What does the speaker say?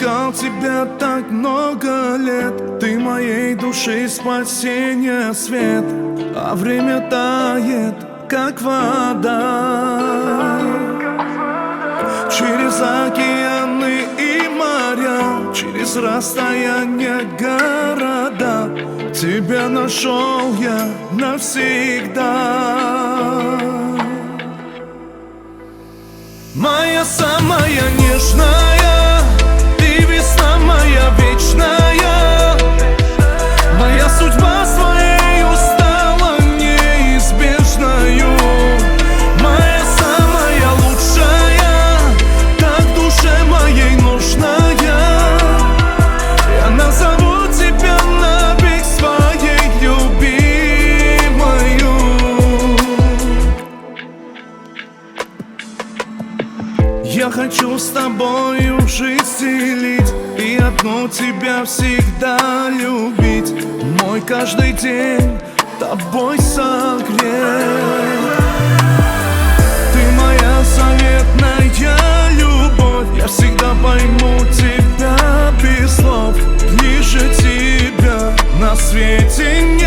искал тебя так много лет. Ты моей души спасение, свет. А время тает, как вода. Через океаны и моря, через расстояние города, тебя нашел я навсегда. Моя самая нежная, ты весна моя вечная. Моя судьба своей стала неизбежною. Моя самая лучшая, так душе моей нужная. Я назову тебя навек своей любимою. Я хочу с тобою жизнь делить и одну тебя всегда любить. Мой каждый день тобой согреть. Ты моя заветная любовь, я всегда пойму тебя без слов. Ближе тебя на свете нет.